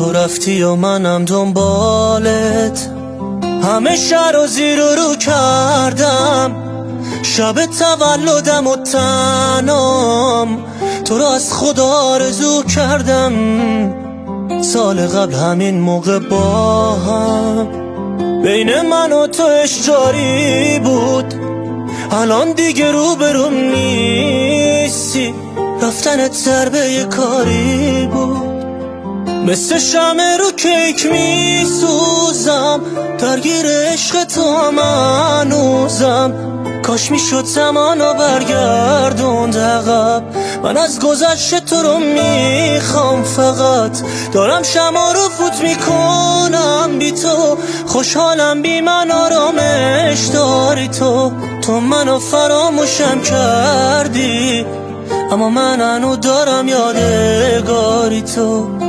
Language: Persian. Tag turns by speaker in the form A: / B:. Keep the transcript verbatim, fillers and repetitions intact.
A: تو رفتی و منم دنبالت، همه شهر و زیر و رو کردم، شب تولدم و تنام تو رو از خدا آرزو کردم. سال قبل همین موقع با هم بین من و تو اشجاری بود، الان دیگه رو برم نیستی، رفتنت ضربه کاری بود. مثل شمع رو کیک می سوزم، درگیر عشق تو هم هنوزم. کاش می شد زمانو برگردوند عقب، من از گذشته تو رو می خوام، فقط دارم شمع رو فوت می کنم بی تو، خوشحالم بی من آرامش داری تو. تو منو فراموشم کردی، اما من هنو دارم یادگاری تو.